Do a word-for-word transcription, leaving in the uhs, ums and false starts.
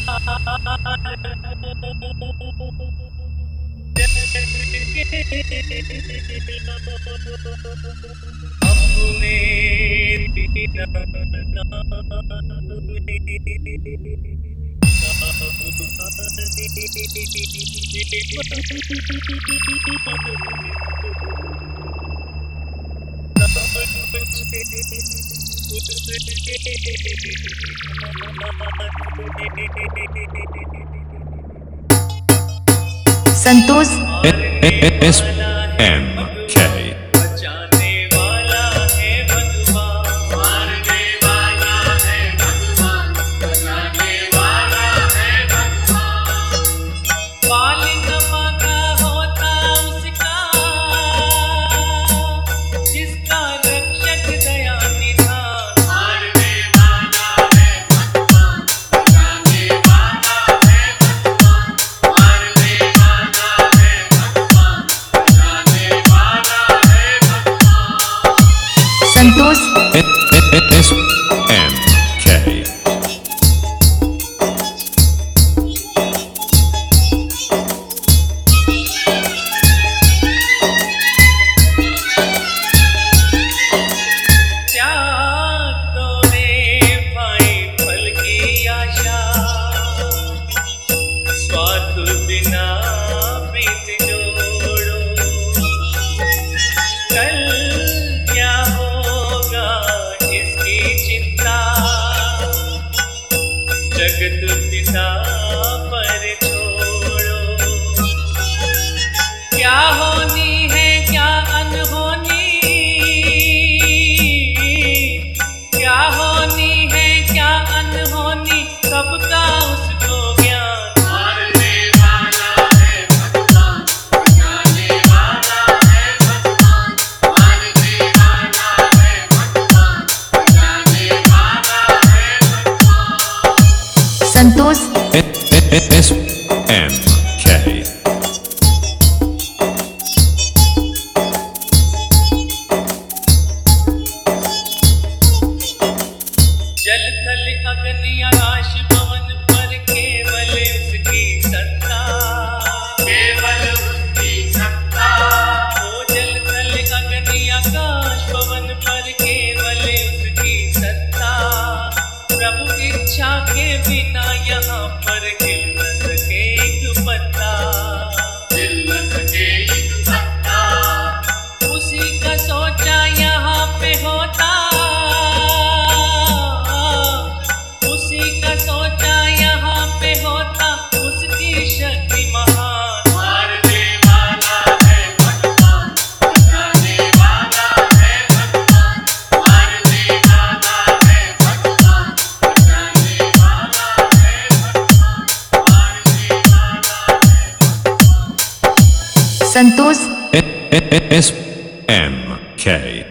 संतोष S M के संतोष S M के जगत पिता पर छोड़ो, क्या होनी है क्या अनहोनी, क्या होनी है क्या अनहोनी, सबका उसको ज्ञान। मारने वाला है भगवान, बचाने वाला है भगवान, मारने वाला है भगवान, बचाने वाला है भगवान। संतोष एस एम के जल थल अग्नि आकाश पवन पर केवल उसकी सत्ता, केवल उसकी सत्ता। ओ जल थल अग्नि आकाश पवन पर केवल उसकी सत्ता, प्रभु इच्छा के बिना यहाँ पर हिल न सके एक पत्ता, हिल न सके एक पत्ता। उसी का सोचा यहाँ पे होता, उसी का सोचा यहाँ पे होता, उसकी शक्ति महान। मारने वाला है भगवान, बचाने वाला है भगवान, मारने वाला है भगवान, बचाने वाला है भगवान, मारने वाला है भगवान। संतोष एस एम के